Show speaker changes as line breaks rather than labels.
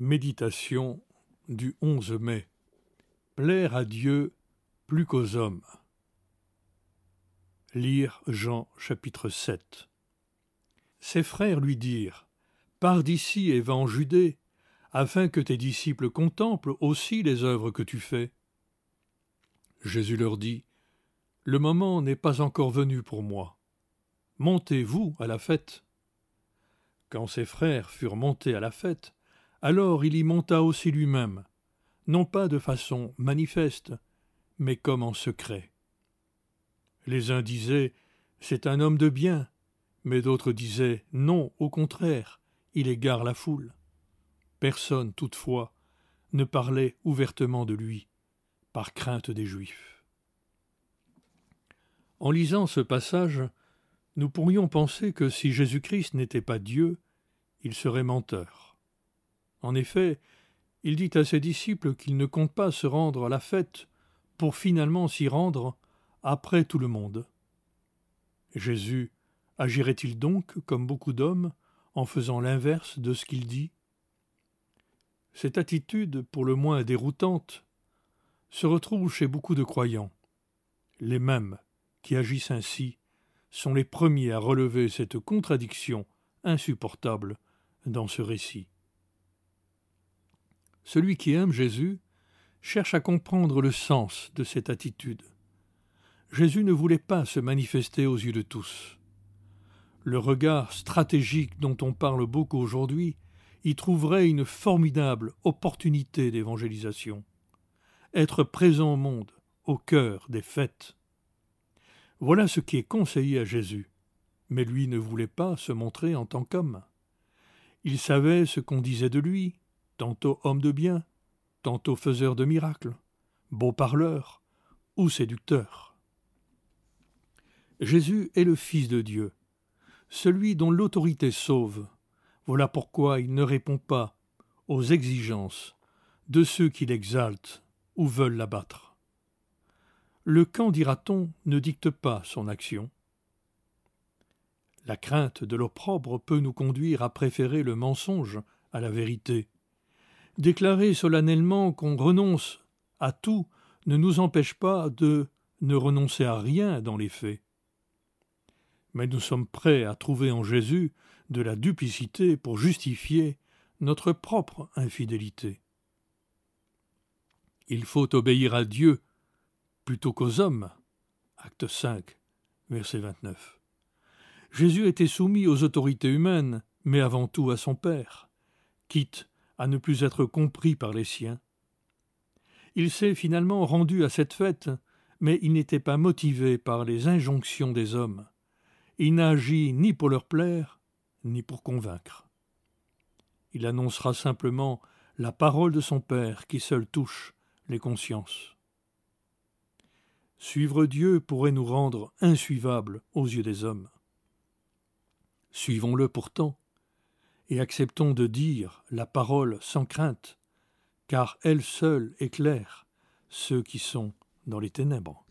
Méditation du 11 mai. Plaire à Dieu plus qu'aux hommes. Lire Jean chapitre 7. Ses frères lui dirent : Pars d'ici et va en Judée, afin que tes disciples contemplent aussi les œuvres que tu fais. Jésus leur dit : Le moment n'est pas encore venu pour moi. Montez-vous à la fête. Quand ses frères furent montés à la fête, alors il y monta aussi lui-même, non pas de façon manifeste, mais comme en secret. Les uns disaient : C'est un homme de bien, mais d'autres disaient : Non, au contraire, il égare la foule. Personne, toutefois, ne parlait ouvertement de lui, par crainte des Juifs. En lisant ce passage, nous pourrions penser que si Jésus-Christ n'était pas Dieu, il serait menteur. En effet, il dit à ses disciples qu'il ne compte pas se rendre à la fête pour finalement s'y rendre après tout le monde. Jésus agirait-il donc comme beaucoup d'hommes en faisant l'inverse de ce qu'il dit ? Cette attitude, pour le moins déroutante, se retrouve chez beaucoup de croyants. Les mêmes qui agissent ainsi sont les premiers à relever cette contradiction insupportable dans ce récit. Celui qui aime Jésus cherche à comprendre le sens de cette attitude. Jésus ne voulait pas se manifester aux yeux de tous. Le regard stratégique dont on parle beaucoup aujourd'hui y trouverait une formidable opportunité d'évangélisation. Être présent au monde, au cœur des fêtes. Voilà ce qui est conseillé à Jésus. Mais lui ne voulait pas se montrer en tant qu'homme. Il savait ce qu'on disait de lui, tantôt homme de bien, tantôt faiseur de miracles, beau parleur ou séducteur. Jésus est le Fils de Dieu, celui dont l'autorité sauve. Voilà pourquoi il ne répond pas aux exigences de ceux qui l'exaltent ou veulent l'abattre. Le quand dira-t-on ne dicte pas son action. La crainte de l'opprobre peut nous conduire à préférer le mensonge à la vérité. Déclarer solennellement qu'on renonce à tout ne nous empêche pas de ne renoncer à rien dans les faits. Mais nous sommes prêts à trouver en Jésus de la duplicité pour justifier notre propre infidélité. Il faut obéir à Dieu plutôt qu'aux hommes. Acte 5, verset 29. Jésus était soumis aux autorités humaines, mais avant tout à son Père, quitte à ne plus être compris par les siens. Il s'est finalement rendu à cette fête, mais il n'était pas motivé par les injonctions des hommes. Il n'a agi ni pour leur plaire, ni pour convaincre. Il annoncera simplement la parole de son Père qui seul touche les consciences. Suivre Dieu pourrait nous rendre insuivables aux yeux des hommes. Suivons-le pourtant, et acceptons de dire la parole sans crainte, car elle seule éclaire ceux qui sont dans les ténèbres.